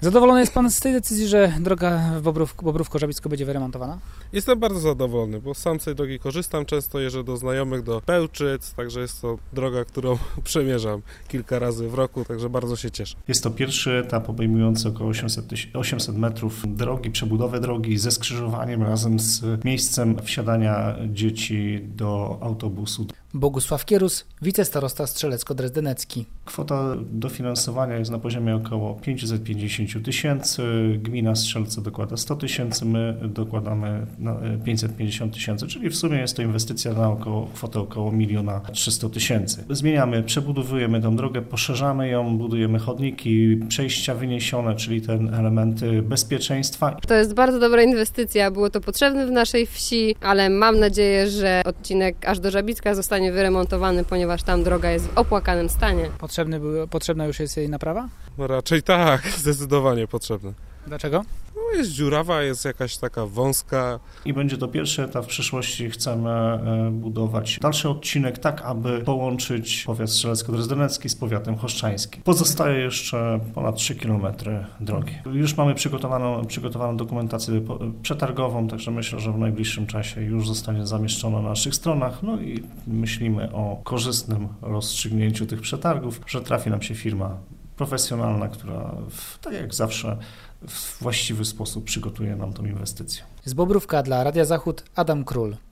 Zadowolony jest Pan z tej decyzji, że droga w Bobrówko-Żabicko będzie wyremontowana? Jestem bardzo zadowolony, bo sam z tej drogi korzystam, często jeżdżę do znajomych, do Pełczyc, także jest to droga, którą przemierzam kilka razy w roku, także bardzo się cieszę. Jest to pierwszy etap obejmujący około 800 metrów drogi, przebudowy drogi ze skrzyżowaniem razem z miejscem wsiadania dzieci do autobusu. Bogusław Kierus, wicestarosta Strzelecko-Drezdenecki. Kwota dofinansowania jest na poziomie około 550 tysięcy, gmina Strzelce dokłada 100 tysięcy, my dokładamy 550 tysięcy, czyli w sumie jest to inwestycja na kwotę około 1 300 000. Zmieniamy, przebudowujemy tę drogę, poszerzamy ją, budujemy chodniki, przejścia wyniesione, czyli te elementy bezpieczeństwa. To jest bardzo dobra inwestycja, było to potrzebne w naszej wsi, ale mam nadzieję, że odcinek aż do Żabicka zostanie wyremontowany, ponieważ tam droga jest w opłakanym stanie. Potrzebna już jest jej naprawa? No raczej tak, zdecydowanie potrzebne. Dlaczego? No jest dziurawa, jest jakaś taka wąska. I będzie to pierwszy etap. W przyszłości chcemy budować dalszy odcinek tak, aby połączyć powiat strzelecko-drezdenecki z powiatem choszczańskim. Pozostaje jeszcze ponad 3 km drogi. Już mamy przygotowaną dokumentację przetargową, także myślę, że w najbliższym czasie już zostanie zamieszczona na naszych stronach. No i myślimy o korzystnym rozstrzygnięciu tych przetargów, że trafi nam się firma profesjonalna, która tak jak zawsze w właściwy sposób przygotuje nam tą inwestycję. Z Bobrówka dla Radia Zachód Adam Król.